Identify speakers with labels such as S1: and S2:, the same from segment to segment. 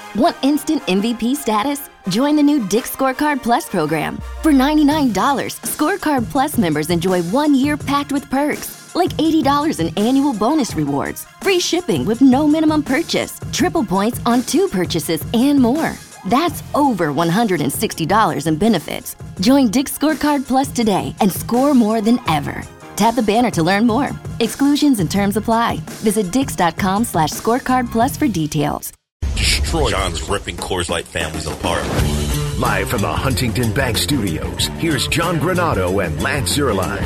S1: Want instant MVP status? Join the new Dick's Scorecard Plus program. For $99, Scorecard Plus members enjoy 1 year packed with perks, like $80 in annual bonus rewards, free shipping with no minimum purchase, triple points on 2 purchases, and more. That's over $160 in benefits. Join Dick's Scorecard Plus today and score more than ever. Tap the banner to learn more. Exclusions and terms apply. Visit dix.com/scorecard plus for details.
S2: Destroy John's ripping Coors Light families apart.
S3: Live from the Huntington Bank Studios, here's John Granado and Lance Zierlein.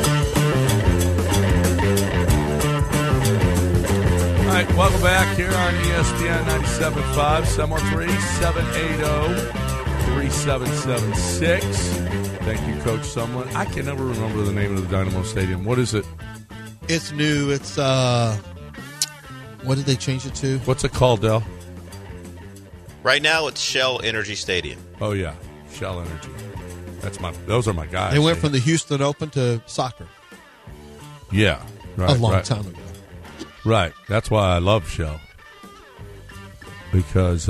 S4: All right, welcome back here on ESPN 97.5, 713-780-3776. Thank you, Coach Sumlin. I can never remember the name of the Dynamo Stadium. What is it?
S5: It's new. It's, what did they change it to?
S4: What's it called, Del?
S2: Right now, it's Shell Energy Stadium.
S4: Oh, yeah, Shell Energy. Those are my guys.
S5: They went from the Houston Open to soccer.
S4: Yeah. Right,
S5: a long time ago.
S4: Right. That's why I love Shell. Because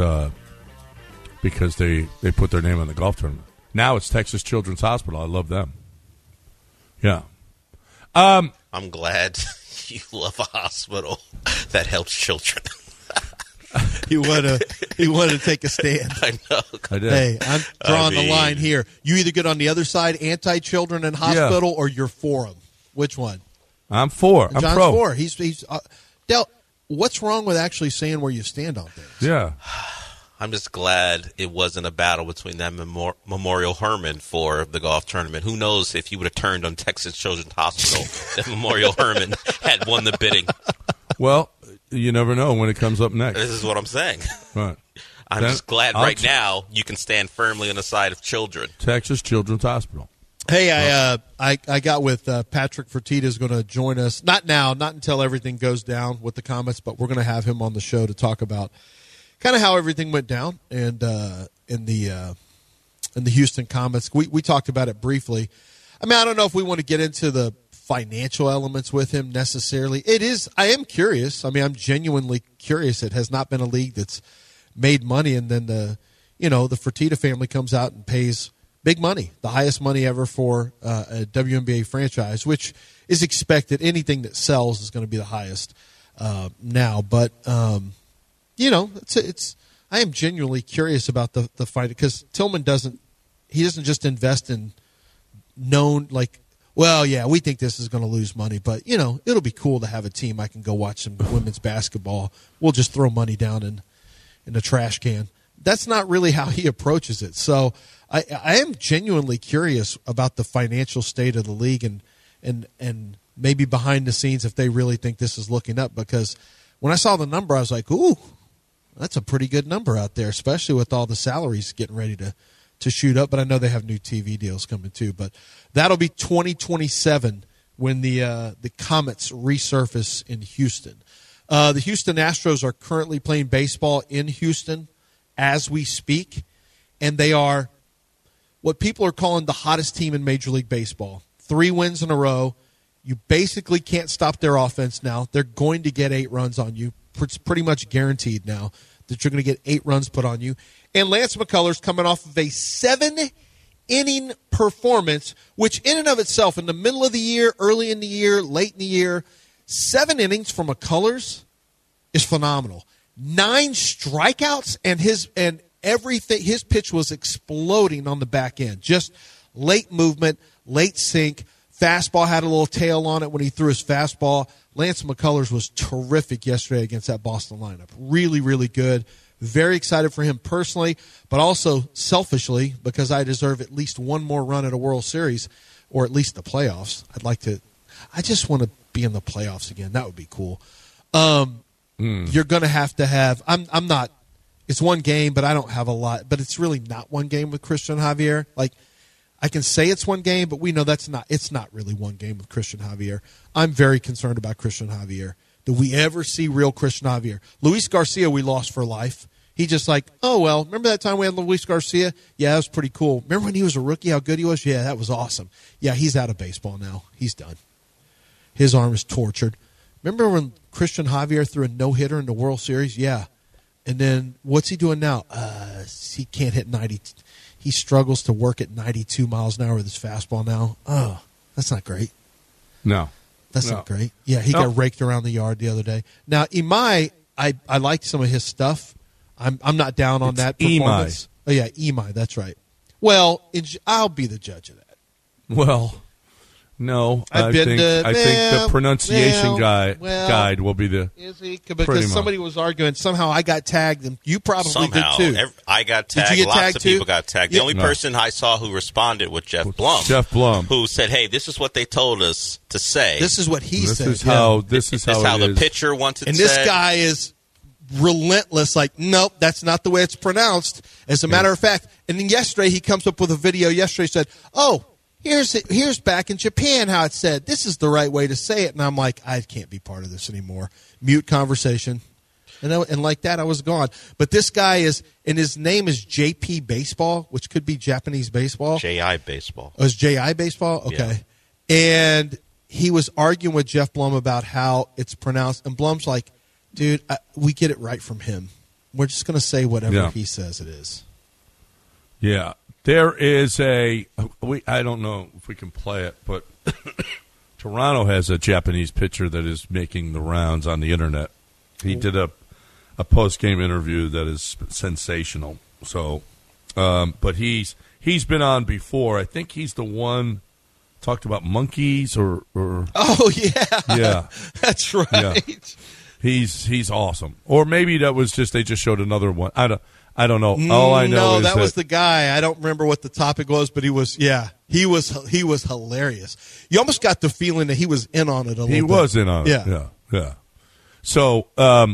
S4: they put their name on the golf tournament. Now it's Texas Children's Hospital. I love them. Yeah.
S2: I'm glad you love a hospital that helps children.
S5: He wanted to take a stand.
S2: I know.
S4: I did.
S5: Hey, I'm drawing the line here. You either get on the other side, anti-children and hospital, or you're for them. Which one?
S4: I'm for. I'm
S5: John's
S4: pro.
S5: for. He's Del, what's wrong with actually saying where you stand on things?
S4: Yeah.
S2: I'm just glad it wasn't a battle between them and Memorial Hermann for the golf tournament. Who knows if you would have turned on Texas Children's Hospital if Memorial Hermann had won the bidding.
S4: Well, you never know when it comes up next.
S2: This is what I'm saying.
S4: Right.
S2: I'm just glad now you can stand firmly on the side of children.
S4: Texas Children's Hospital.
S5: Hey, I got with Patrick Fertitta is going to join us. Not now, not until everything goes down with the Comets, but we're going to have him on the show to talk about kind of how everything went down and in the Houston Comets. We talked about it briefly. I mean, I don't know if we want to get into the financial elements with him necessarily. I am curious. I mean, I'm genuinely curious. It has not been a league that's made money, and then the Fertitta family comes out and pays big money, the highest money ever for a WNBA franchise, which is expected. Anything that sells is going to be the highest now. But it's. I am genuinely curious about the fight because Tillman doesn't just invest in known like. Well, yeah, we think this is going to lose money, but, it'll be cool to have a team I can go watch some women's basketball. We'll just throw money down in a trash can. That's not really how he approaches it. So I am genuinely curious about the financial state of the league and maybe behind the scenes if they really think this is looking up, because when I saw the number, I was like, ooh, that's a pretty good number out there, especially with all the salaries getting ready to shoot up. But I know they have new TV deals coming too. But that'll be 2027 when the Comets resurface in Houston. The Houston Astros are currently playing baseball in Houston as we speak, and they are what people are calling the hottest team in Major League Baseball. 3 wins in a row. You basically can't stop their offense now. They're going to get 8 runs on you. It's pretty much guaranteed now that you're going to get 8 runs put on you. And Lance McCullers coming off of a 7-inning performance, which in and of itself, in the middle of the year, early in the year, late in the year, 7 innings from McCullers is phenomenal. 9 strikeouts, and everything. His pitch was exploding on the back end. Just late movement, late sink. Fastball had a little tail on it when he threw his fastball. Lance McCullers was terrific yesterday against that Boston lineup. Really, really good. Very excited for him personally, but also selfishly because I deserve at least one more run at a World Series or at least the playoffs. I just want to be in the playoffs again. That would be cool. You're going to have – I'm not – it's one game, but I don't have a lot. But it's really not one game with Christian Javier. Like, I can say it's one game, but we know it's not really one game with Christian Javier. I'm very concerned about Christian Javier. Do we ever see real Christian Javier? Luis Garcia we lost for life. He just like, oh, well, remember that time we had Luis Garcia? Yeah, that was pretty cool. Remember when he was a rookie, how good he was? Yeah, that was awesome. Yeah, he's out of baseball now. He's done. His arm is tortured. Remember when Christian Javier threw a no-hitter in the World Series? Yeah. And then what's he doing now? He can't hit 90. He struggles to work at 92 miles an hour with his fastball now. Oh, that's not great.
S4: No.
S5: That's not great. Yeah, he got raked around the yard the other day. Now, Imai, I liked some of his stuff. I'm not down on that performance. Oh, yeah, Imai, that's right. Well, I'll be the judge of that.
S4: Well, no. I think the pronunciation guide will be the.
S5: Is he? Because somebody was arguing. Somehow I got tagged, and you probably did too.
S2: I got tagged.
S5: Did you get
S2: Lots
S5: tagged
S2: of
S5: too?
S2: people got tagged. The only person I saw who responded was Jeff Blum. Who said, "Hey, this is what they told us to say.
S5: This is what he said.
S2: This is how the pitcher wants it."
S5: And this guy is relentless. Like, nope, that's not the way it's pronounced. As a matter of fact, and then yesterday he comes up with a video. Yesterday said, "Oh, here's back in Japan how it's said. This is the right way to say it." And I'm like, I can't be part of this anymore. Mute conversation. And like that, I was gone. But this guy is, and his name is JP Baseball, which could be Japanese baseball.
S2: JI Baseball.
S5: Oh, it's JI Baseball? Okay. Yeah. And he was arguing with Jeff Blum about how it's pronounced. And Blum's like, dude, we get it right from him. We're just going to say whatever he says it is.
S4: Yeah. There is I don't know if we can play it, but Toronto has a Japanese pitcher that is making the rounds on the internet. He did a post-game interview that is sensational. So, but he's been on before. I think he's the one talked about monkeys or
S5: oh yeah, that's right. Yeah.
S4: He's awesome. Or maybe that was just they just showed another one. I don't know. All I know is
S5: that was the guy. I don't remember what the topic was, but he was hilarious. You almost got the feeling that he was in on it a little bit.
S4: He was in on it. Yeah. So,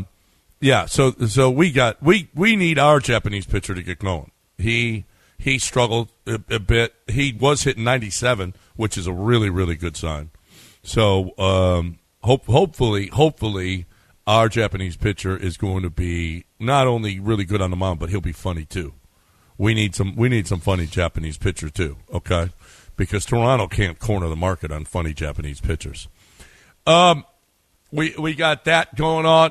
S4: so we need our Japanese pitcher to get going. He struggled a bit. He was hitting 97, which is a really, really good sign. So, hopefully our Japanese pitcher is going to be not only really good on the mound, but he'll be funny too. We need some funny Japanese pitcher too, okay? Because Toronto can't corner the market on funny Japanese pitchers. We got that going on.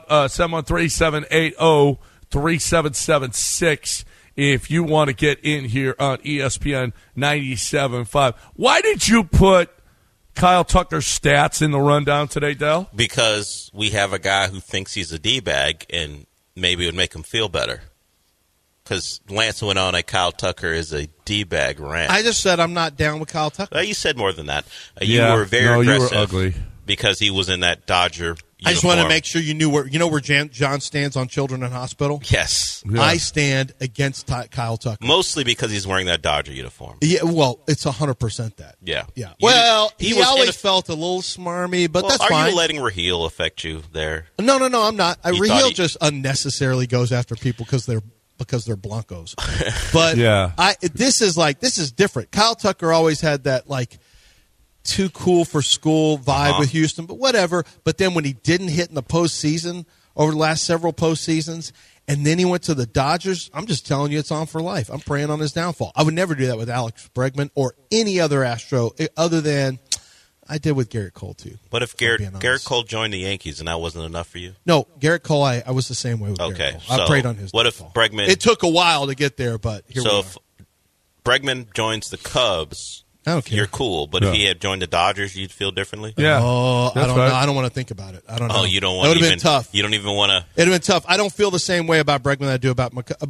S4: 713-780-3776 if you want to get in here on ESPN 97.5. Why did you put Kyle Tucker's stats in the rundown today, Del?
S2: Because we have a guy who thinks he's a D-bag, and maybe it would make him feel better. Because Lance went on that Kyle Tucker is a D-bag rant.
S5: I just said I'm not down with Kyle Tucker.
S2: You said more than that. You were very aggressive.
S4: You were ugly.
S2: Because he was in that Dodger uniform.
S5: I just want to make sure you knew where John stands on Children in Hospital?
S2: Yes.
S5: Yeah. I stand against Kyle Tucker.
S2: Mostly because he's wearing that Dodger uniform.
S5: Yeah, well, it's 100% that.
S2: Yeah.
S5: Well, he always felt a little smarmy, but that's fine.
S2: Are you letting Raheel affect you there?
S5: No, I'm not. Raheel just unnecessarily goes after people because they're Blancos. But this is different. Kyle Tucker always had that too cool for school vibe with Houston, but whatever. But then when he didn't hit in the postseason over the last several postseasons, and then he went to the Dodgers, I'm just telling you it's on for life. I'm praying on his downfall. I would never do that with Alex Bregman or any other Astro other than I did with Garrett Cole too.
S2: But if Garrett Cole joined the Yankees and that wasn't enough for you?
S5: No, Garrett Cole, I was the same way with Garrett Cole. I prayed on his downfall.
S2: What if Bregman...
S5: It took a while to get there, but here we are. So if
S2: Bregman joins the Cubs...
S5: I don't care.
S2: You're cool, but if he had joined the Dodgers, you'd feel differently?
S4: Yeah.
S5: Oh, I don't know. I don't want to think about it. I don't know.
S2: Oh, you don't want to.
S5: It would have been tough.
S2: You don't even want to.
S5: It would have been tough. I don't feel the same way about Bregman that I do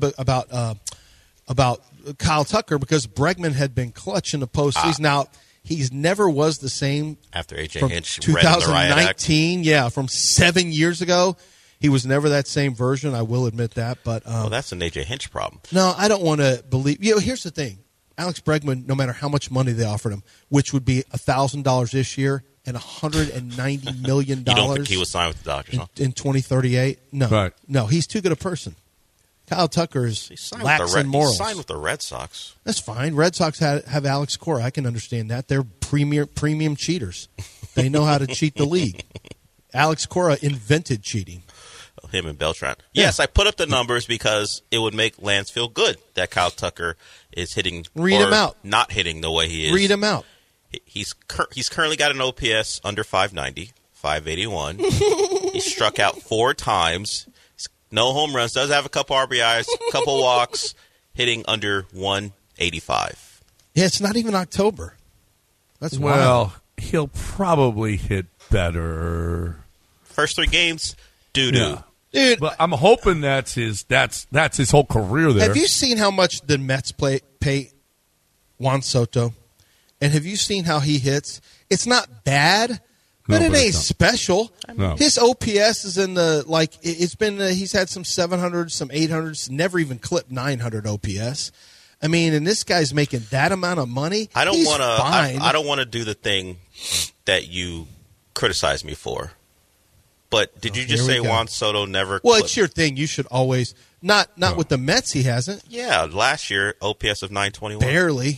S5: about Kyle Tucker because Bregman had been clutch in the postseason. Now, he's never was the same
S2: after A.J.
S5: from
S2: Hinch
S5: 2019. From 7 years ago. He was never that same version. I will admit that. But
S2: that's an A.J. Hinch problem.
S5: No, I don't want to believe. Here's the thing. Alex Bregman, no matter how much money they offered him, which would be $1,000 this year and $190 million.
S2: You don't think he was signed with the Dodgers,
S5: in 2038? No.
S4: Right.
S5: No, he's too good a person. Kyle Tucker is lax in morals.
S2: He signed with the Red Sox.
S5: That's fine. Red Sox have Alex Cora. I can understand that. They're premium cheaters. They know how to cheat the league. Alex Cora invented cheating.
S2: Him and Beltran. Yes, I put up the numbers because it would make Lance feel good that Kyle Tucker is hitting
S5: him out.
S2: Not hitting the way he is.
S5: Read him out.
S2: He's currently got an OPS under 590, 581. He struck out 4 times. He's No home runs. Does have a couple RBIs, couple walks, hitting under 185.
S5: Yeah, it's not even October. That's wild.
S4: Well, he'll probably hit better.
S2: First 3 games, doo-doo.
S4: Yeah.
S5: Dude,
S4: But I'm hoping that's his whole career there.
S5: have you seen how much the Mets pay Juan Soto? And have you seen how he hits? It's not bad, but
S4: No,
S5: it
S4: but
S5: ain't
S4: it's not.
S5: special.
S4: No.
S5: His OPS is in the it's been he's had some 700s, some 800s, never even clipped 900 OPS. I mean, and this guy's making that amount of money.
S2: I don't
S5: He's
S2: want to.
S5: fine.
S2: I don't want to do the thing that you criticize me for. But did you just
S5: here
S2: say
S5: we go.
S2: Juan Soto never?
S5: Well,
S2: clipped?
S5: it's your thing. You should always not with the Mets. He hasn't
S2: Yeah, last year OPS of 921.
S5: barely.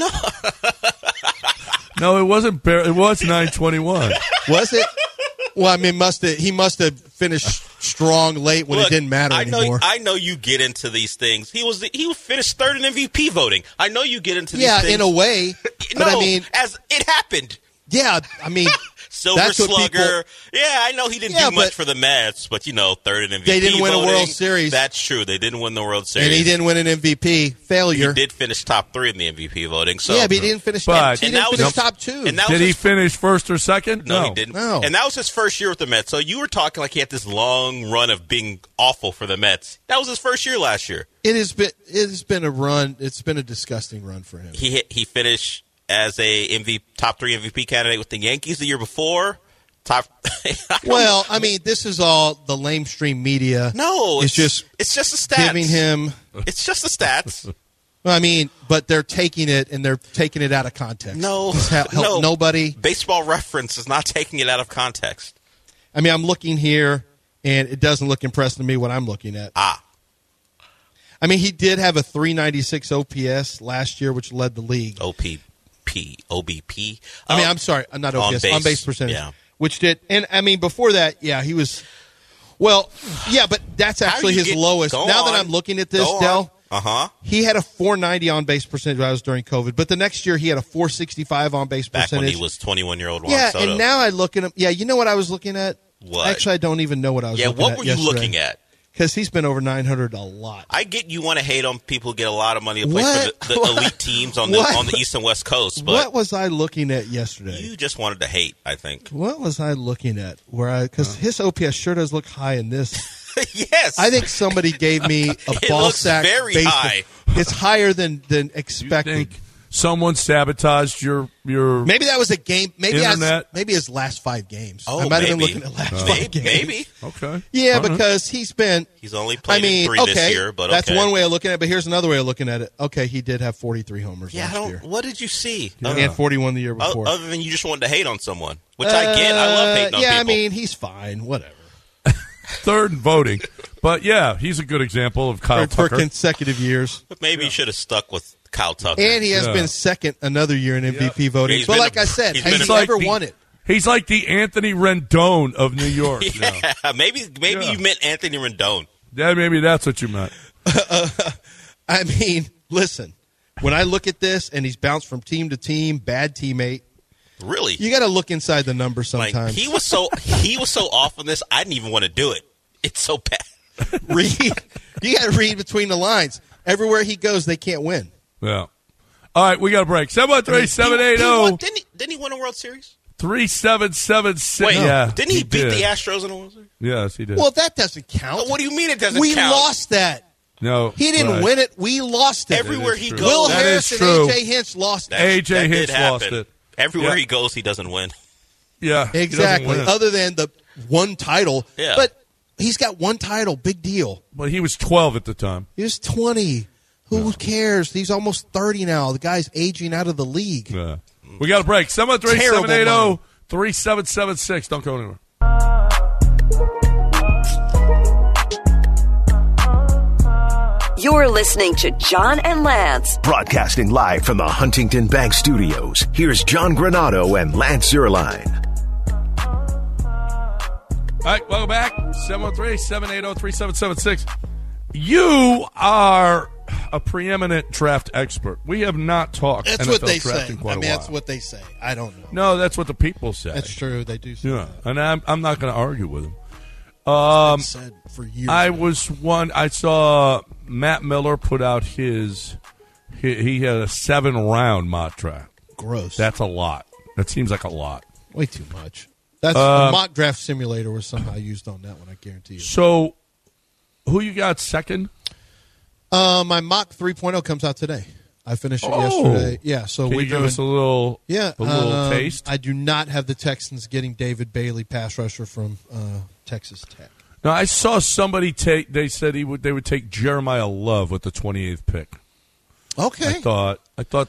S4: No, it wasn't. It was 921.
S5: Was it? Well, I mean, he must have finished strong late when
S2: Look,
S5: it didn't matter anymore.
S2: I know you get into these things. He finished 3rd in MVP voting. I know you get into these
S5: yeah,
S2: things.
S5: in a way.
S2: No,
S5: But I mean,
S2: as it happened.
S5: yeah, I mean,
S2: Silver
S5: that's what
S2: Slugger.
S5: people-
S2: Yeah, I know he didn't
S5: Yeah,
S2: do much
S5: but-
S2: for the Mets, but 3rd in MVP.
S5: They didn't win a
S2: voting.
S5: World Series.
S2: That's true. They didn't win the World Series.
S5: and he didn't win an MVP. Failure.
S2: He did finish top 3 in the MVP voting. So
S5: yeah, but he didn't finish.
S4: But-
S5: he
S2: And
S5: didn't
S2: that was-
S5: finish top 2.
S2: and that
S4: Did
S2: was
S4: he
S2: his-
S4: finish first or second?
S2: No, he didn't.
S5: No.
S2: And that was his first year with the Mets. So you were talking like he had this long run of being awful for the Mets. That was his first year last year.
S5: It has been a run. It's been a disgusting run for him.
S2: He finished as a top 3 MVP candidate with the Yankees the year before.
S5: Well, I mean, this is all the lamestream media.
S2: No,
S5: it's just
S2: the stats.
S5: giving him.
S2: It's just the stats.
S5: I mean, but they're taking it and they're taking it out of context.
S2: No,
S5: This help
S2: no.
S5: nobody.
S2: Baseball Reference is not taking it out of context.
S5: I mean, I'm looking here, and it doesn't look impressive to me what I'm looking at. I mean, he did have a 396 OPS last year, which led the league.
S2: OBP.
S5: I mean, I'm sorry, not OPS, on base percentage,
S2: Yeah.
S5: which did. And I mean, before that, yeah, he was. Well, yeah, but that's actually
S2: you
S5: his
S2: get-
S5: lowest.
S2: go
S5: Now that
S2: on.
S5: I'm looking at this,
S2: Go on.
S5: Del,
S2: He
S5: had a 490 on base percentage when I was during COVID, but the next year he had a 465 on base
S2: back
S5: percentage.
S2: when he was 21-year-old Juan
S5: yeah,
S2: Soto.
S5: and now I look at him. Yeah, you know what I was looking at?
S2: What?
S5: Actually, I don't even know what I was
S2: Yeah,
S5: looking
S2: what
S5: at
S2: were you looking at?
S5: Because he's been over 900 a lot.
S2: I get you want to hate on people who get a lot of money to play
S5: What?
S2: for the elite teams on the East and West Coast,
S5: What
S2: but
S5: was I looking at yesterday?
S2: you just wanted to hate, I think.
S5: What was I looking at? Because his OPS sure does look high in this.
S2: Yes.
S5: I think somebody gave me a
S2: It
S5: ball
S2: looks
S5: sack.
S2: very
S5: based
S2: high.
S5: It's higher than
S4: You
S5: expected.
S4: think someone sabotaged your
S5: Maybe that was a game. Maybe
S4: Internet?
S5: maybe his last 5 games.
S2: Oh,
S5: I might have been
S2: maybe.
S5: looking at last 5 games.
S2: Maybe.
S4: Okay.
S5: Yeah,
S4: All right.
S5: because he's been.
S2: He's only played
S5: I mean,
S2: in 3
S5: okay,
S2: this year, but
S5: that's
S2: okay.
S5: one way of looking at it. But here's another way of looking at it. Okay, he did have 43 homers
S2: Yeah,
S5: last year,
S2: what did you see?
S5: and 41 the year before.
S2: Other than you just wanted to hate on someone, which I get. I love hating on
S5: yeah,
S2: people.
S5: I mean, he's fine. Whatever.
S4: Third in voting. But, yeah, he's a good example of Kyle
S5: For
S4: Tucker.
S5: consecutive years.
S2: But maybe you should have stuck with Kyle Tucker.
S5: And he has
S4: Yeah.
S5: been second another year in MVP voting.
S2: He's
S5: But
S2: been
S5: like
S2: a-
S5: I said,
S2: he's
S5: has
S2: been
S5: he
S2: a-
S5: ever
S4: like the-
S5: won it?
S4: He's like the Anthony Rendon of New York.
S2: yeah, maybe
S4: Yeah.
S2: you meant Anthony Rendon.
S4: Yeah, maybe that's what you meant.
S5: I mean, listen, when I look at this and he's bounced from team to team, bad teammate,
S2: Really?
S5: you got to look inside the numbers
S2: Like
S5: sometimes.
S2: he was so off on this. I didn't even want to do it. It's so bad.
S5: read, you got to read between the lines. Everywhere he goes, they can't win.
S4: Yeah. All right, we got a break. 713-780-3776.
S2: Didn't he win a World Series?
S4: Wait,
S2: Wait, didn't he beat
S4: did.
S2: the Astros in a World Series?
S4: Yes, he did.
S5: Well, that doesn't count.
S2: What do you mean it doesn't
S5: we
S2: count?
S5: lost that.
S4: No,
S5: He didn't
S4: right.
S5: win it. We lost it.
S2: Everywhere he
S4: true.
S2: goes.
S5: Will
S4: That
S5: Harris
S4: is
S5: and
S4: true.
S5: A.J. Hinch lost it.
S4: A.J.
S2: That did
S4: Hinch lost
S2: happen.
S4: it.
S2: Everywhere
S4: Yeah.
S2: he goes, he doesn't win.
S4: Yeah, he doesn't
S5: Exactly.
S4: win.
S5: Other than the one title.
S2: Yeah.
S5: But he's got one title. Big deal.
S4: But he was 12 at the time.
S5: He was 20. Who cares? He's almost 30 now. The guy's aging out of the league.
S4: Yeah. We got a break. 713-780-3776. Don't go anywhere.
S6: You're listening to John and Lance.
S3: Broadcasting live from the Huntington Bank Studios, here's John Granado and Lance Zierlein.
S4: All right, welcome back. 713-780-3776. You are a preeminent draft expert. We have not talked
S5: That's
S4: NFL
S5: what they say.
S4: draft in quite
S5: I mean,
S4: a while.
S5: that's what they say. I don't know.
S4: No, that's what the people say.
S5: That's true. They do say
S4: Yeah,
S5: that.
S4: and I'm not going to argue with them.
S5: It's been said for years.
S4: I saw Matt Miller put out his. He had a 7-round mock draft.
S5: Gross.
S4: That's a lot. That seems like a lot.
S5: Way too much. That's the mock draft simulator was somehow used on that one. I guarantee you.
S4: So, who you got second?
S5: My mock 3.0 comes out today. I finished it yesterday. Yeah, so
S4: Can you give us a little taste?
S5: I do not have the Texans getting David Bailey, pass rusher from Texas Tech.
S4: Now, I saw somebody take. They said they would take Jeremiah Love with the 28th pick.
S5: Okay.
S4: I thought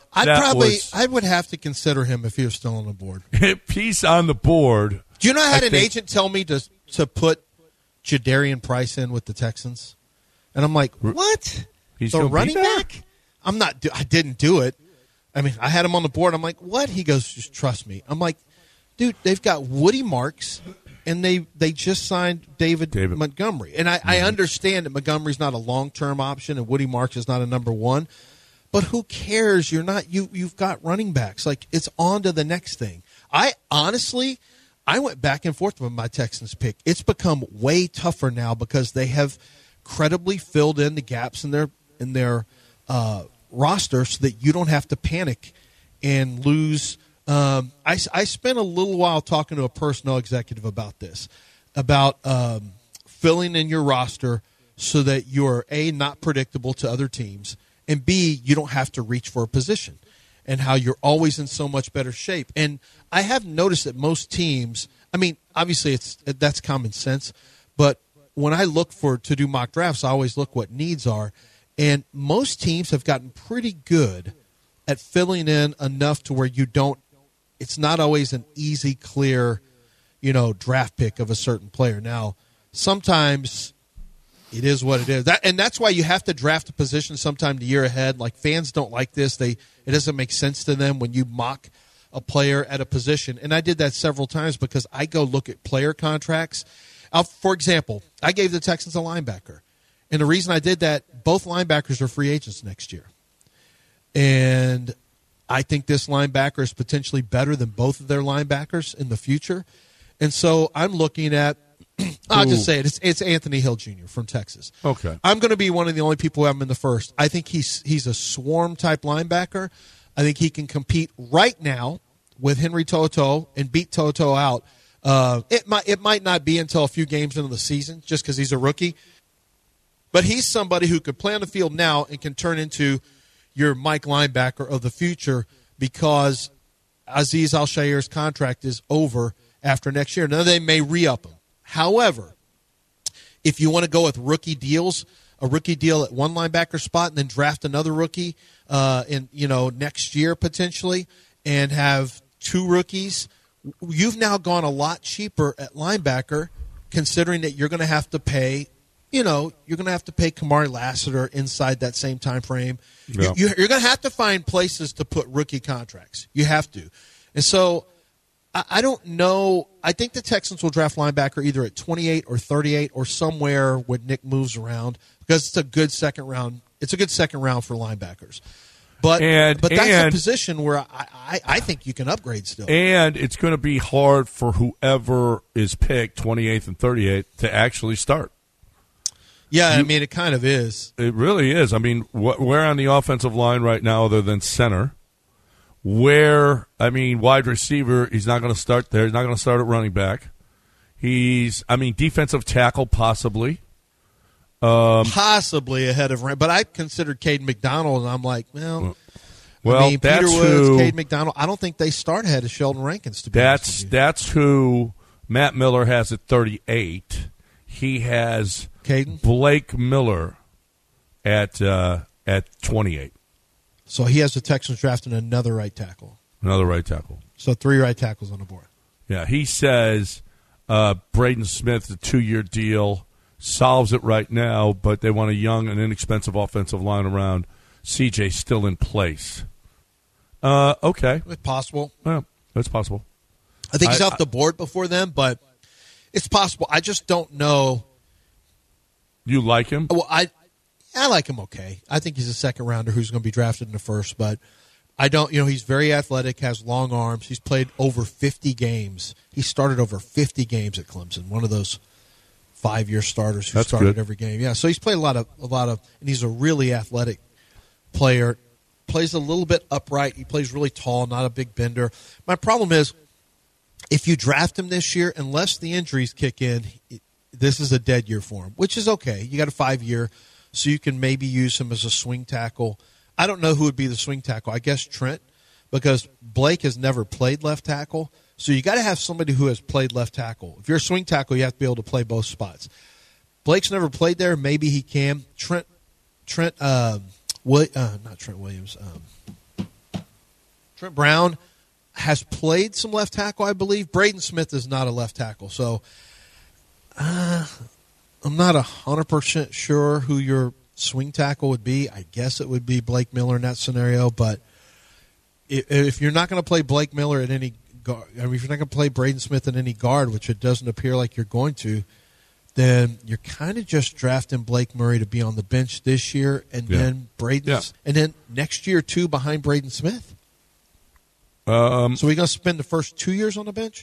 S5: I would have to consider him if he was still on the board.
S4: Piece on the board.
S5: Do you know I had an agent tell me to put Jadarian Price in with the Texans? And I'm like, what?
S4: He's
S5: the running back? I didn't do it. I mean, I had him on the board. I'm like, what? He goes, just trust me. I'm like, dude, they've got Woody Marks, and they just signed David Montgomery. And I understand that Montgomery's not a long-term option and Woody Marks is not a number one. But who cares? You've got running backs. Like, it's on to the next thing. I went back and forth with my Texans pick. It's become way tougher now because they have credibly filled in the gaps in their roster so that you don't have to panic and lose. I spent a little while talking to a personnel executive about this, about filling in your roster so that you're, A, not predictable to other teams, and B, you don't have to reach for a position, and how you're always in so much better shape. And I have noticed that most teams, I mean, obviously that's common sense, but when I look to do mock drafts, I always look what needs are. And most teams have gotten pretty good at filling in enough to where it's not always an easy, clear, draft pick of a certain player. Now, sometimes it is what it is. That's why you have to draft a position sometime the year ahead. Like, fans don't like this. It doesn't make sense to them when you mock a player at a position. And I did that several times because I go look at player contracts. For example, I gave the Texans a linebacker. And the reason I did that, both linebackers are free agents next year. And I think this linebacker is potentially better than both of their linebackers in the future. And so I'm looking at, I'll just say it, it's Anthony Hill Jr. from Texas.
S4: Okay.
S5: I'm going to be one of the only people who have him in the first. I think he's a swarm-type linebacker. I think he can compete right now with Henry To'oTo'o and beat To'oTo'o out. It might not be until a few games into the season just because he's a rookie. But he's somebody who could play on the field now and can turn into your Mike linebacker of the future because Azeez Al-Shaair's contract is over after next year. Now, they may re-up him. However, if you want to go with rookie deals, a rookie deal at one linebacker spot and then draft another rookie next year potentially and have two rookies, you've now gone a lot cheaper at linebacker considering that you're going to have to pay Kamari Lassiter inside that same time frame. Yeah. You're going to have to find places to put rookie contracts. You have to. And so I don't know. I think the Texans will draft linebacker either at 28 or 38 or somewhere when Nick moves around because it's a good second round. It's a good second round for linebackers. But that's a position where I think you can upgrade still.
S4: And it's going to be hard for whoever is picked, 28th and 38th, to actually start.
S5: Yeah, I mean, it kind of is.
S4: It really is. I mean, where on the offensive line right now other than center? Wide receiver, he's not going to start there. He's not going to start at running back. Defensive tackle possibly.
S5: Possibly ahead of but I considered Caden McDonald, and I'm like, Peter Woods, Caden McDonald. I don't think they start ahead of Sheldon Rankins. To be honest with you.
S4: That's who Matt Miller has at 38. He has
S5: Caden?
S4: Blake Miller at 28.
S5: So he has the Texans drafting another right tackle.
S4: Another right tackle.
S5: So 3 right tackles on the board.
S4: Yeah, he says Braden Smith, a 2-year deal, solves it right now, but they want a young and inexpensive offensive line around. CJ still in place. Okay.
S5: It's possible.
S4: Yeah, it's possible.
S5: I think he's off the board before then, but it's possible. I just don't know.
S4: You like him?
S5: Well, I like him okay. I think he's a second rounder who's going to be drafted in the first, but I don't, he's very athletic, has long arms. He's played over 50 games. He started over 50 games at Clemson, one of those 5-year starters who
S4: That's
S5: started
S4: good.
S5: every game. Yeah, so he's played a lot of, and he's a really athletic player. Plays a little bit upright. He plays really tall, not a big bender. My problem is, if you draft him this year, unless the injuries kick in, this is a dead year for him, which is okay. You got a 5-year, so you can maybe use him as a swing tackle. I don't know who would be the swing tackle. I guess Trent, because Blake has never played left tackle. So you got to have somebody who has played left tackle. If you're a swing tackle, you have to be able to play both spots. Blake's never played there. Maybe he can. Trent Brown has played some left tackle, I believe. Braden Smith is not a left tackle. So I'm not 100% sure who your swing tackle would be. I guess it would be Blake Miller in that scenario. But if you're not going to play Blake Miller at any guard, I mean, if you're not going to play Braden Smith in any guard, which it doesn't appear like you're going to, then you're kind of just drafting Blake Murray to be on the bench this year, and then and then next year too behind Braden Smith. So we're going to spend the first 2 years on the bench.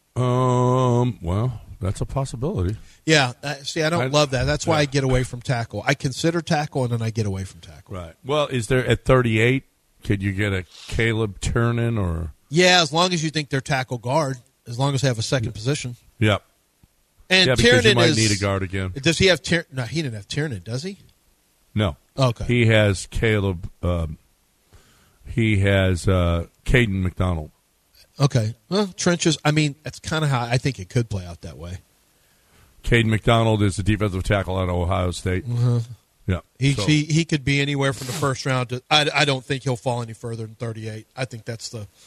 S4: Well, that's a possibility.
S5: Yeah. See, I don't love that. That's why I get away from tackle. I consider tackle, and then I get away from tackle.
S4: Right. Well, is there at 38? Could you get a Caleb Tiernan or?
S5: Yeah, as long as you think they're tackle guard, as long as they have a second position.
S4: Yep.
S5: And
S4: because
S5: Tiernan
S4: you might need a guard again.
S5: Does he have Tiernan? No, he didn't have Tiernan, does he?
S4: No.
S5: Okay.
S4: He has Caleb. He has Caden McDonald.
S5: Okay. Well, trenches. I mean, that's kind of how I think it could play out that way.
S4: Caden McDonald is the defensive tackle out of Ohio State.
S5: Mm-hmm.
S4: Yeah.
S5: He could be anywhere from the first round to. I don't think he'll fall any further than 38. I think that's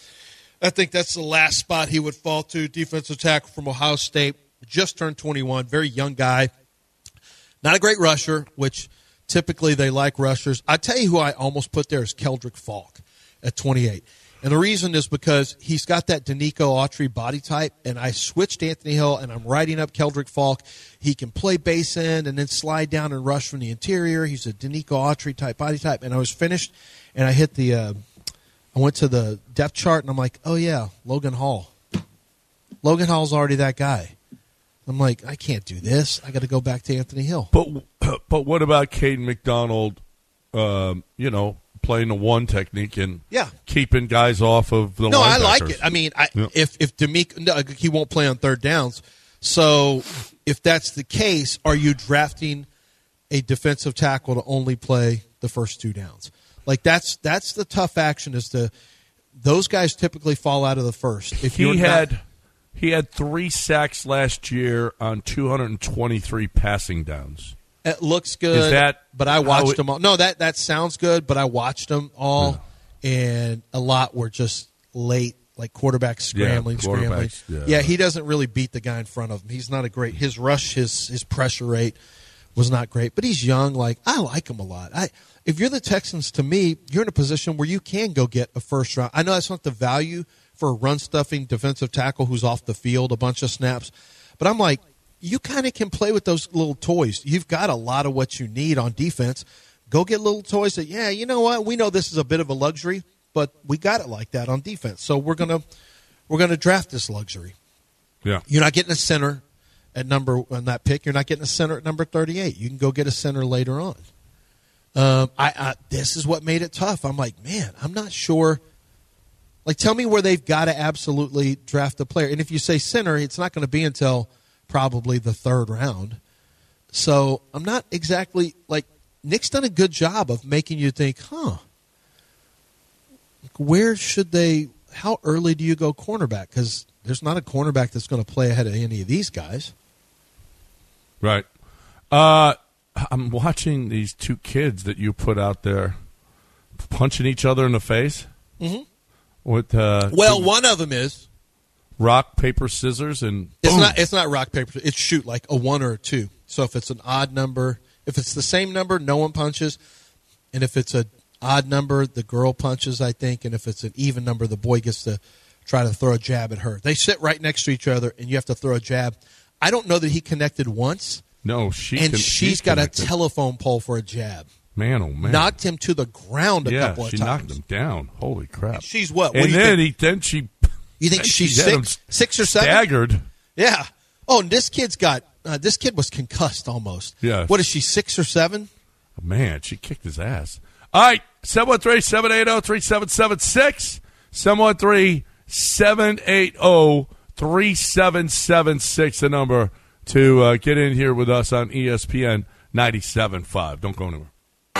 S5: the last spot he would fall to. Defensive tackle from Ohio State. Just turned 21, very young guy. Not a great rusher, which typically they like rushers. I tell you who I almost put there is Keldrick Falk at 28. And the reason is because he's got that Danico Autry body type, and I switched Anthony Hill, and I'm writing up Keldrick Falk. He can play base end and then slide down and rush from the interior. He's a Danico Autry type body type. And I was finished, and I hit I went to the depth chart, and I'm like, oh, yeah, Logan Hall. Logan Hall's already that guy. I'm like, I can't do this. I got to go back to Anthony Hill.
S4: But what about Caden McDonald, playing the one technique and keeping guys off of the linebackers?
S5: No, I like it. I mean, if D'Amico, he won't play on third downs. So if that's the case, are you drafting a defensive tackle to only play the first 2 downs? Like that's the tough action. Those guys typically fall out of the first. If
S4: He had 3 sacks last year on 223 passing downs.
S5: It looks good, but I watched them all. No, that sounds good, but I watched them all, and a lot were just late, like quarterbacks scrambling. Yeah, he doesn't really beat the guy in front of him. He's not a great – his rush, his pressure rate was not great, but he's young. Like, I like him a lot. If you're the Texans, to me, you're in a position where you can go get a first round. I know that's not the value – for a run-stuffing defensive tackle who's off the field a bunch of snaps. But I'm like, you kind of can play with those little toys. You've got a lot of what you need on defense. Go get little toys that, you know what? We know this is a bit of a luxury, but we got it like that on defense. So we're gonna draft this luxury.
S4: Yeah.
S5: You're not getting a center on that pick. You're not getting a center at number 38. You can go get a center later on. This is what made it tough. I'm like, man, I'm not sure. Like, tell me where they've got to absolutely draft a player. And if you say center, it's not going to be until probably the 3rd round. So I'm not exactly – like, Nick's done a good job of making you think, where should they – how early do you go cornerback? Because there's not a cornerback that's going to play ahead of any of these guys.
S4: Right. I'm watching these 2 kids that you put out there punching each other in the face.
S5: Mm-hmm.
S4: With
S5: one of them is
S4: rock, paper, scissors, and
S5: boom. It's not rock, paper. It's shoot, like a 1 or a 2. So if it's an odd number, if it's the same number, no one punches, and if it's an odd number, the girl punches, I think, and if it's an even number, the boy gets to try to throw a jab at her. They sit right next to each other, and you have to throw a jab. I don't know that he connected once.
S4: No,
S5: she's got a telephone pole for a jab.
S4: Man, oh man!
S5: Knocked him to the ground a couple of times.
S4: Yeah, she knocked him down. Holy crap!
S5: And she's what?
S4: And then she.
S5: You think she's 6 or 7?
S4: Staggered.
S5: Yeah. Oh, and this kid's got This kid was concussed almost.
S4: Yeah.
S5: What is she, 6 or 7?
S4: Man, she kicked his ass. All right, 713-780-3776. 713-780-3776, the number to get in here with us on ESPN 97.5. Don't go anywhere.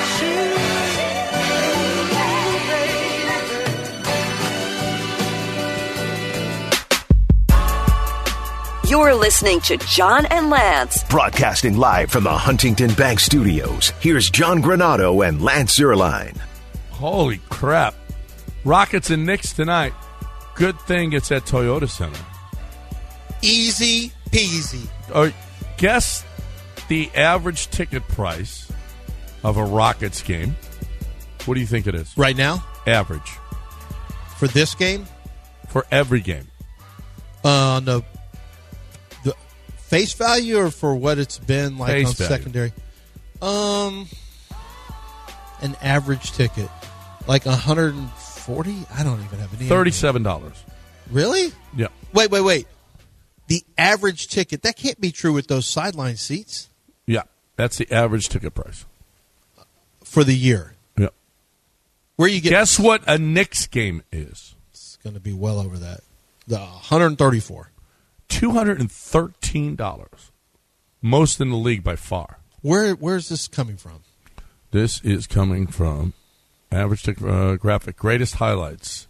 S6: You're listening to John and Lance.
S3: Broadcasting live from the Huntington Bank Studios, here's John Granado and Lance Zierlein.
S4: Holy crap. Rockets and Knicks tonight. Good thing it's at Toyota Center.
S5: Easy peasy.
S4: Guess the average ticket price of a Rockets game. What do you think it is?
S5: Right now?
S4: Average.
S5: For this game?
S4: For every game.
S5: No. The face value or for what it's been like
S4: face
S5: on
S4: value.
S5: Secondary? An average ticket. Like 140? I don't even have any idea.
S4: $37.
S5: Really?
S4: Yeah.
S5: Wait. The average ticket, that can't be true with those sideline seats
S4: Yeah. That's the average ticket price.
S5: for the year.
S4: Yeah.
S5: Where you get?
S4: Guess what a Knicks game is?
S5: It's going to be well over that. The 134.
S4: $213. Most in the league by far.
S5: Where's this coming from?
S4: This is coming from average ticket graphic. Greatest highlights.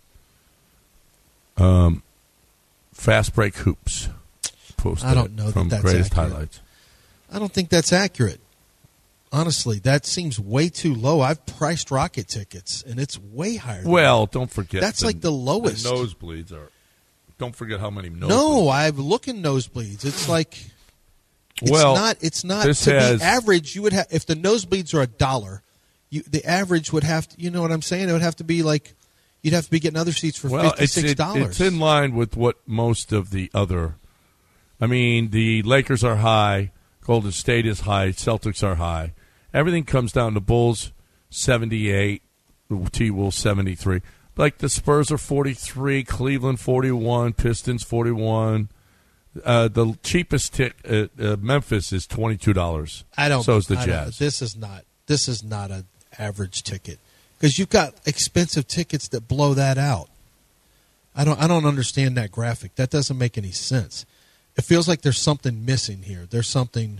S4: Fast break hoops. Posted
S5: I don't know
S4: from
S5: that's
S4: greatest
S5: accurate.
S4: highlights.
S5: I don't think that's accurate. Honestly, that seems way too low. I've priced Rocket tickets, and it's way higher.
S4: Well, don't forget.
S5: That's like the lowest.
S4: The nosebleeds are. Don't forget how many nosebleeds.
S5: No, I've looked in nosebleeds. It's like. It's not.
S4: This
S5: To
S4: has,
S5: be average, you would have if the nosebleeds are $1. The average would have to. You know what I'm saying? It would have to be like. You'd have to be getting other seats for $56.
S4: It's in line with what most of the other. I mean, the Lakers are high, Golden State is high, Celtics are high. Everything comes down to Bulls 78, T-Wolves 73. Like the Spurs are 43, Cleveland 41, Pistons 41. The cheapest Memphis is $22. So is the Jazz.
S5: This is not an average ticket because you've got expensive tickets that blow that out. I don't understand that graphic. That doesn't make any sense. It feels like there's something missing here. There's something.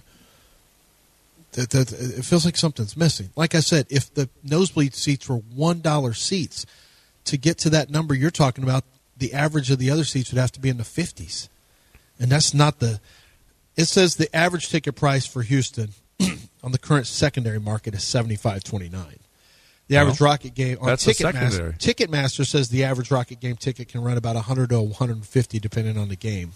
S5: It feels like something's missing. Like I said, if the nosebleed seats were $1 seats, to get to that number you're talking about, the average of the other seats would have to be in the 50s. And that's not the – it says the average ticket price for Houston on the current secondary market is $75.29. The average Rocket game on Ticketmaster says the average Rocket game ticket can run about $100 to $150 depending on the game.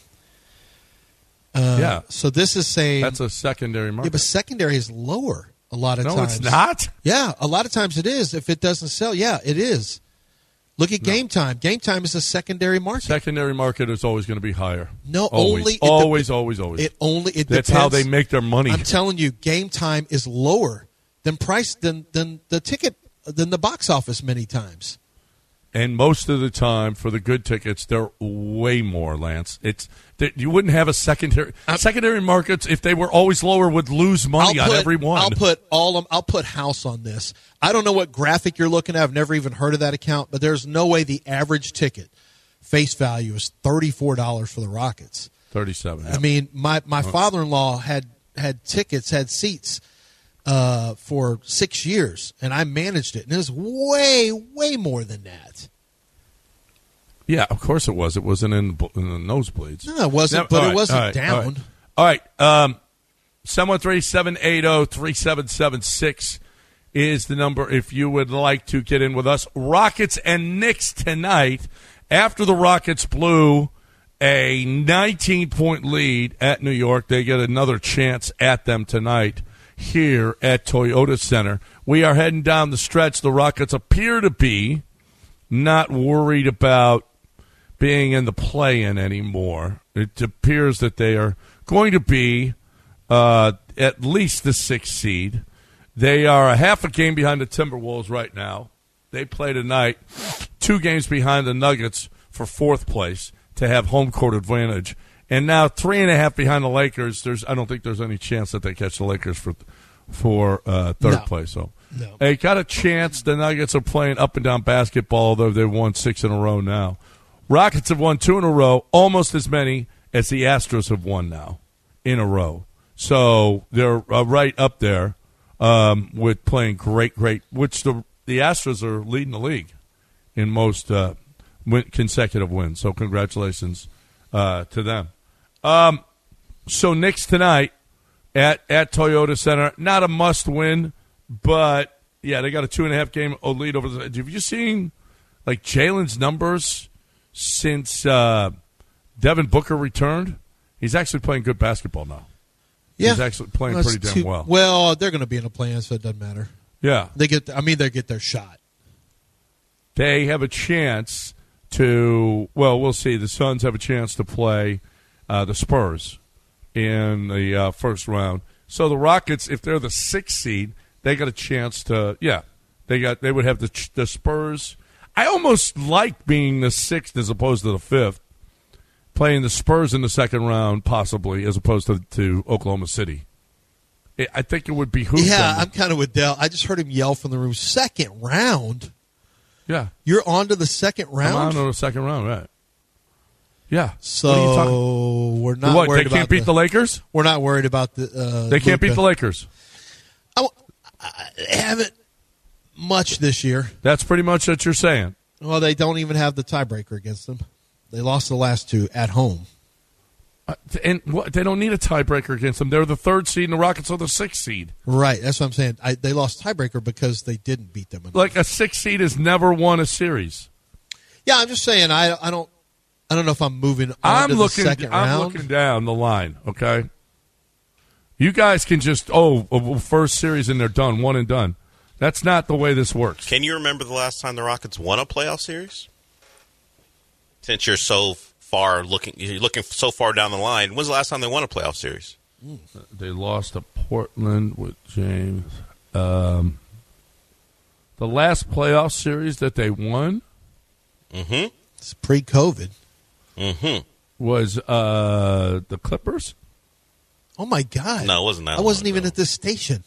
S5: So this is saying –
S4: that's a secondary market.
S5: Yeah, but secondary is lower a lot of times.
S4: No, it's not?
S5: Yeah, a lot of times it is. If it doesn't sell, yeah, it is. Look at Game Time. Game Time is a secondary market.
S4: Secondary market is always going to be higher.
S5: No,
S4: always.
S5: always.
S4: That's
S5: depends.
S4: how they make their money.
S5: I'm telling you, Game Time is lower than the ticket than the box office many times.
S4: And most of the time, for the good tickets, they're way more, Lance. You wouldn't have a secondary markets if they were always lower would lose money on every one.
S5: I'll put house on this. I don't know what graphic you're looking at. I've never even heard of that account, but there's no way the average ticket face value is $34 for the Rockets.
S4: 37. Yeah.
S5: I mean, my father-in-law had seats for 6 years, and I managed it, and it was way, way more than that.
S4: Yeah, of course it was. It wasn't in the nosebleeds.
S5: No, it wasn't, but it wasn't down.
S4: All right. 713-780-3776 is the number if you would like to get in with us. Rockets and Knicks tonight. After the Rockets blew a 19-point lead at New York, they get another chance at them tonight here at Toyota Center. We are heading down the stretch. The Rockets appear to be not worried about being in the play-in anymore. It appears that they are going to be at least the 6th seed. They are a half a game behind the Timberwolves right now. They play tonight 2 games behind the Nuggets for 4th place to have home court advantage And now 3.5 behind the Lakers. I don't think there's any chance that they catch the Lakers for third place. So they got a chance. The Nuggets are playing up and down basketball, though they've won 6 in a row now. Rockets have won 2 in a row, almost as many as the Astros have won now in a row. So they're right up there with playing great, which the Astros are leading the league in most consecutive wins. So congratulations to them. So Knicks tonight at Toyota Center. Not a must-win, but, yeah, they got a 2.5 game lead over the – have you seen, like, Jalen's numbers since Devin Booker returned? He's actually playing good basketball now.
S5: Yeah.
S4: He's actually playing pretty damn well.
S5: Well, they're going to be in the play-in, so it doesn't matter.
S4: Yeah.
S5: They get their shot.
S4: They have a chance to – well, we'll see. The Suns have a chance to play the Spurs in the first round. So the Rockets, if they're the 6th seed, they got a chance to they would have the Spurs. I almost like being the 6th as opposed to the 5th, playing the Spurs in the second round possibly as opposed to Oklahoma City. I think it would behoove them.
S5: Yeah, I'm kind of with Dell. I just heard him yell from the room, second round?
S4: Yeah.
S5: You're on to the second round?
S4: I'm on to the second round, right. Yeah.
S5: So we're not worried about
S4: they can't beat the Lakers?
S5: We're not worried about the
S4: they can't beat the Lakers.
S5: I haven't much this year.
S4: That's pretty much what you're saying.
S5: Well, they don't even have the tiebreaker against them. They lost the last 2 at home.
S4: And they don't need a tiebreaker against them. They're the 3rd seed, and the Rockets are the 6th seed.
S5: Right. That's what I'm saying. They lost tiebreaker because they didn't beat them enough.
S4: Like a 6th seed has never won a series.
S5: Yeah, I'm just saying. I don't know if I'm moving on to the second round.
S4: I'm looking down the line. Okay. You guys can just first series and they're done, one and done. That's not the way this works.
S2: Can you remember the last time the Rockets won a playoff series? Since you're so far you're looking so far down the line. When's the last time they won a playoff series?
S4: They lost to Portland with James. The last playoff series that they won,
S5: it's pre-COVID,
S4: was the Clippers.
S5: Oh my God!
S2: No, it wasn't that.
S5: I wasn't even at this station.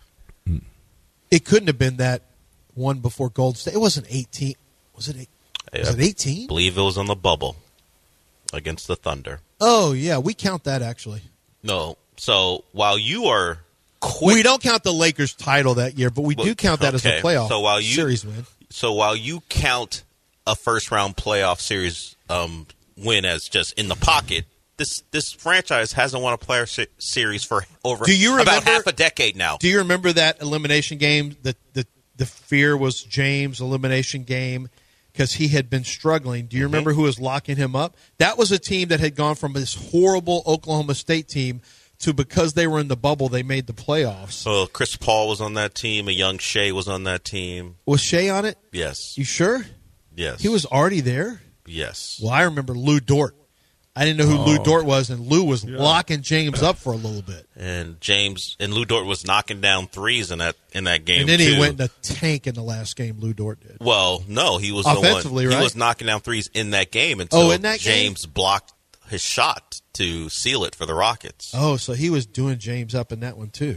S5: It couldn't have been that one before Gold State. It wasn't 18. Was it 18?
S2: I believe it was on the bubble against the Thunder.
S5: Oh, yeah. We count that, actually.
S2: No. So while you are quick.
S5: We don't count the Lakers title that year, but we do count that as a playoff series win.
S2: So while you count a first-round playoff series win as just in the pocket, this franchise hasn't won a playoff series for over about half a decade now.
S5: Do you remember that elimination game? The fear was James' elimination game because he had been struggling. Do you remember who was locking him up? That was a team that had gone from this horrible Oklahoma State team to, because they were in the bubble, they made the playoffs.
S2: So Chris Paul was on that team. A young Shea was on that team.
S5: Was Shea on it?
S2: Yes.
S5: You sure?
S2: Yes.
S5: He was already there?
S2: Yes.
S5: Well, I remember Lou Dort. I didn't know who Lou Dort was, and Lou was locking James up for a little bit.
S2: And Lou Dort was knocking down threes in that game.
S5: And then he went in the tank in the last game. Lou Dort did.
S2: Well, no, he was
S5: offensively,
S2: the one.
S5: right?
S2: He was knocking down threes in that game until
S5: in that
S2: James
S5: game?
S2: blocked his shot to seal it for the Rockets.
S5: Oh, so he was doing James up in that one too.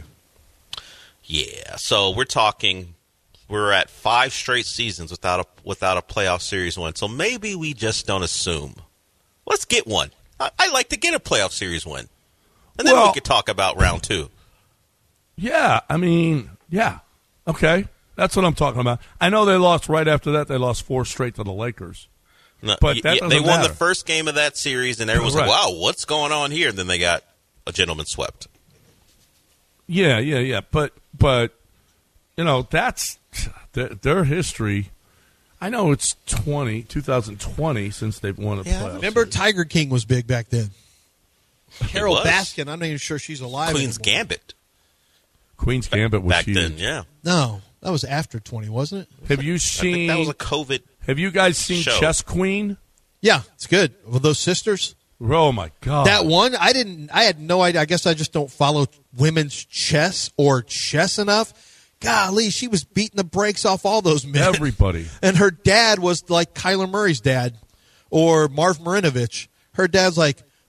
S2: Yeah. So we're at 5 straight seasons without a playoff series win. So maybe we just don't assume. Let's get one. I like to get a playoff series win. And then we could talk about round 2.
S4: Yeah, I mean, yeah. Okay. That's what I'm talking about. I know they lost right after that. They lost 4 straight to the Lakers.
S2: No,
S4: but that doesn't
S2: they won
S4: matter.
S2: the first game of that series, and everyone was like, wow, what's going on here? And then they got a gentleman swept.
S4: Yeah. But that's their history. I know it's 2020 since they've won a playoff.
S5: Remember
S4: series.
S5: Tiger King was big back then. Carol
S2: was.
S5: Baskin, I'm not even sure she's alive
S2: Queen's
S5: anymore.
S2: Gambit.
S4: Queen's Gambit was
S2: back
S4: huge.
S2: then, yeah.
S5: No, that was after 20, wasn't it?
S4: Have you
S2: I
S4: seen?
S2: think that was a COVID
S4: Have you guys seen
S2: show.
S4: Chess Queen?
S5: Yeah, it's good. Well, those sisters.
S4: Oh my God!
S5: That one, I had no idea. I guess I just don't follow women's chess or chess enough. Golly, she was beating the brakes off all those men.
S4: Everybody.
S5: And her dad was like Kyler Murray's dad or Marv Marinovich. Her dad's like,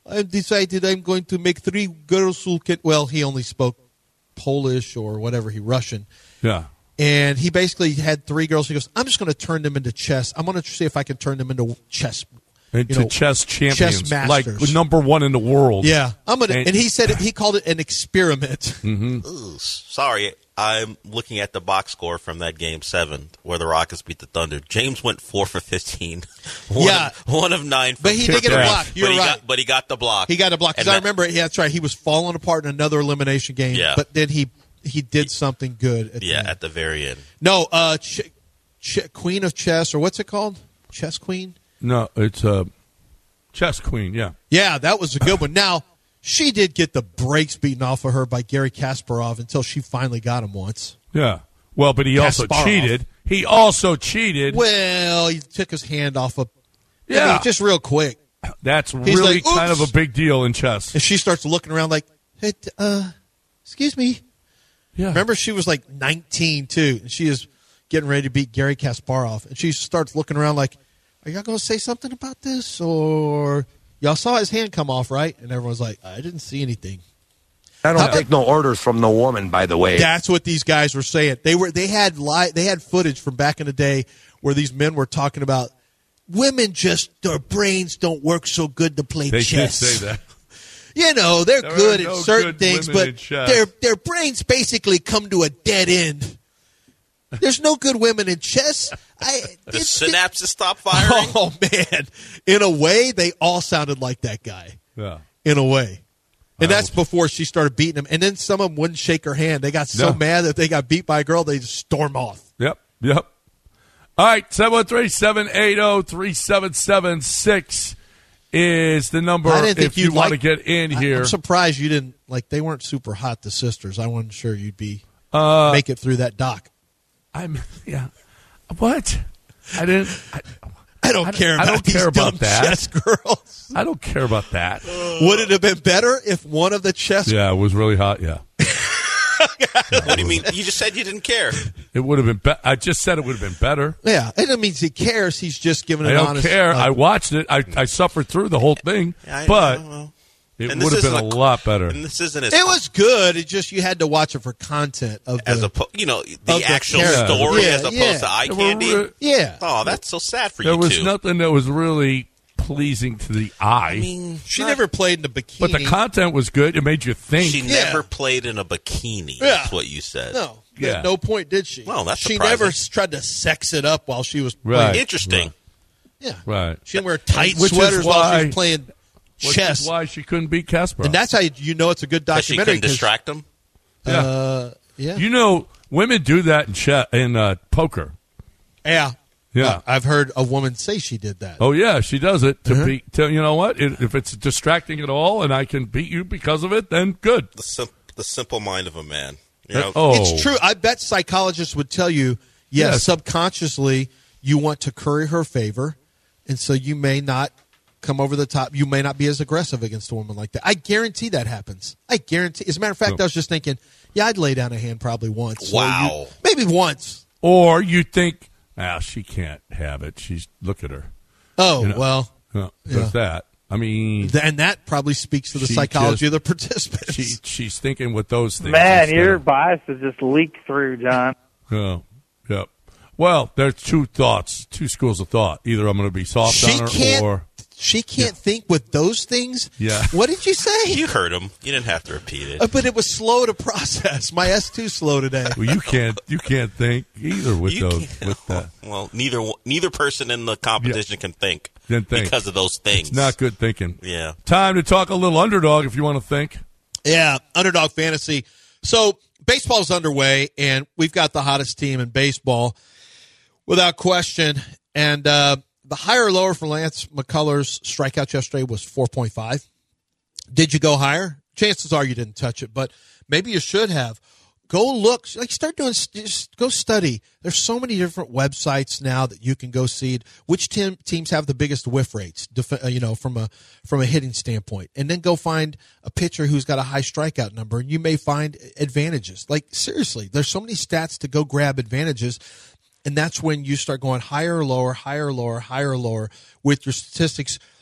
S5: I've decided I'm going to make 3 girls who can. Well, he only spoke Polish or whatever, Russian.
S4: Yeah.
S5: And he basically had 3 girls. He goes, I'm just going to turn them into chess. I'm going to see if I can turn them into chess.
S4: Chess champions.
S5: Chess masters.
S4: Like number 1 in the world.
S5: Yeah. And he said he called it an experiment.
S2: Ooh, sorry. I'm looking at the box score from that Game 7 where the Rockets beat the Thunder. James went 4 for 15. One of 9.
S5: But he did get a block. You're right.
S2: But he got the block.
S5: He got a block. Because I remember, that's right. He was falling apart in another elimination game.
S2: Yeah.
S5: But then he did something good.
S2: At the very end.
S5: No, Queen of Chess, or what's it called? Chess Queen?
S4: No, it's Chess Queen, yeah.
S5: Yeah, that was a good one. Now, she did get the brakes beaten off of her by Gary Kasparov until she finally got him once.
S4: Yeah. Well, but he also cheated. He also cheated.
S5: Well, he took his hand off of...
S4: Yeah.
S5: Just real quick.
S4: That's really kind of a big deal in chess.
S5: And she starts looking around like, hey, excuse me.
S4: Yeah.
S5: Remember, she was like 19, too, and she is getting ready to beat Gary Kasparov. And she starts looking around like, are y'all going to say something about this? Or y'all saw his hand come off, right? And everyone's like, I didn't see anything.
S7: I don't take no orders from no woman, by the way.
S5: That's what these guys were saying. They had footage from back in the day where these men were talking about women their brains don't work so good to play chess.
S4: They did say that.
S5: They're good at certain things, but
S4: their
S5: brains basically come to a dead end. There's no good women in chess.
S2: The synapses stop firing.
S5: Oh, man. In a way, they all sounded like that guy.
S4: Yeah.
S5: In a way. And that's before she started beating him. And then some of them wouldn't shake her hand. They got so mad that they got beat by a girl, they just storm off.
S4: Yep. All right, 713-780-3776 is the number if you want to get in here.
S5: I'm surprised you didn't, they weren't super hot, the sisters. I wasn't sure you'd make it through that dock.
S4: What? I didn't.
S5: I don't care about these dumb chess girls.
S4: I don't care about that.
S5: Would it have been better if one of the chess...
S4: Yeah, it was really hot, yeah.
S2: What do you mean? You just said you didn't care.
S4: It would have been I just said it would have been better.
S5: Yeah, it doesn't mean he cares. He's just giving an honest...
S4: I don't care. I watched it. I suffered through the whole thing. But it would have been a lot better.
S2: And this isn't
S5: it was good. It's just you had to watch it for content of
S2: the actual story as opposed to eye candy.
S5: Yeah.
S2: Oh, that's so sad for you.
S4: There was nothing that was really pleasing to the eye.
S2: I mean,
S5: she never played in a bikini.
S4: But the content was good. It made you think.
S2: She never played in a bikini.
S5: Yeah.
S2: That's what you said.
S5: No. At no point did she.
S2: Well, that's
S5: She
S2: surprising.
S5: never tried to sex it up while she was playing.
S4: Right.
S2: Interesting.
S5: Yeah.
S4: Right.
S5: She didn't wear tight
S4: Which is
S5: sweaters while she
S4: why-
S5: was playing
S4: Which
S5: chess.
S4: is why she couldn't beat Kasparov.
S5: And that's how you know it's a good
S2: Because she
S5: documentary.
S2: couldn't distract him.
S5: Yeah.
S4: Women do that in poker.
S5: Yeah.
S4: Yeah.
S5: I've heard a woman say she did that.
S4: Oh yeah, she does it to beat. You know what? If it's distracting at all, and I can beat you because of it, then good.
S2: The simple mind of a man.
S5: It's true. I bet psychologists would tell you,
S4: Yes.
S5: subconsciously you want to curry her favor, and so you may not come over the top. You may not be as aggressive against a woman like that. I guarantee that happens. I guarantee. As a matter of fact, I was just thinking, I'd lay down a hand probably once.
S2: Wow.
S5: Maybe once.
S4: Or you think, she can't have it. Look at her.
S5: Oh, well.
S4: There's that. I mean,
S5: And that probably speaks to the psychology of the participants.
S4: She's thinking with those things.
S8: Man, your bias has just leaked through, John.
S4: Oh, yep. Well, there's two schools of thought. Either I'm going to be soft on her, or
S5: she can't think with those things.
S4: Yeah.
S5: What did you say?
S2: You heard him. You didn't have to repeat it.
S5: But it was slow to process. My S2's slow today.
S4: Well, you can't think either with those. With that.
S2: Well, neither person in the competition can think because of those things.
S4: It's not good thinking.
S2: Yeah.
S4: Time to talk a little underdog if you want to think.
S5: Yeah, underdog fantasy. So baseball's underway, and we've got the hottest team in baseball without question. And the higher or lower for Lance McCullers' strikeouts yesterday was 4.5. Did you go higher? Chances are you didn't touch it, but maybe you should have. Go look. Start doing. Just go study. There's so many different websites now that you can go see which teams have the biggest whiff rates. From a hitting standpoint, and then go find a pitcher who's got a high strikeout number, and you may find advantages. Seriously, there's so many stats to go grab advantages. And that's when you start going higher or lower, higher or lower, higher or lower with your statistics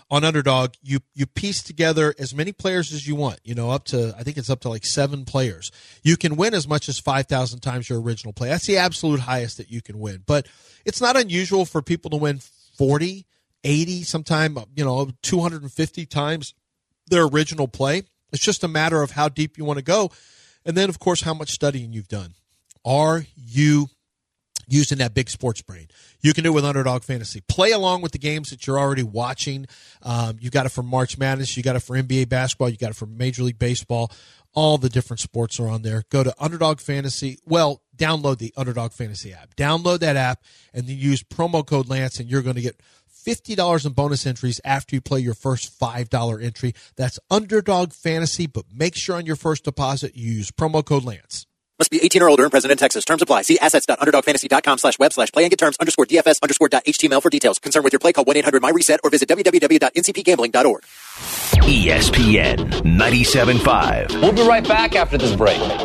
S5: on Underdog, you piece together as many players as you want, up to, I think it's up to like 7 players. You can win as much as 5,000 times your original play. That's the absolute highest that you can win. But it's not unusual for people to win 40, 80, sometime, 250 times their original play. It's just a matter of how deep you want to go. And then, of course, how much studying you've done. Are you using that big sports brain? You can do it with Underdog Fantasy. Play along with the games that you're already watching. You got it for March Madness. You got it for NBA basketball. You got it for Major League Baseball. All the different sports are on there. Go to Underdog Fantasy. Well, download the Underdog Fantasy app. Download that app and then use promo code Lance, and you're going to get $50 in bonus entries after you play your first $5 entry. That's Underdog Fantasy, but make sure on your first deposit you use promo code Lance.
S9: Must be 18 or older and present in Texas. Terms apply. See assets.underdogfantasy.com/web/play and get terms _DFS_.html for details. Concerned with your play, call 1-800-MyReset or visit www.ncpgambling.org.
S3: ESPN 97.5.
S10: We'll be right back after this break.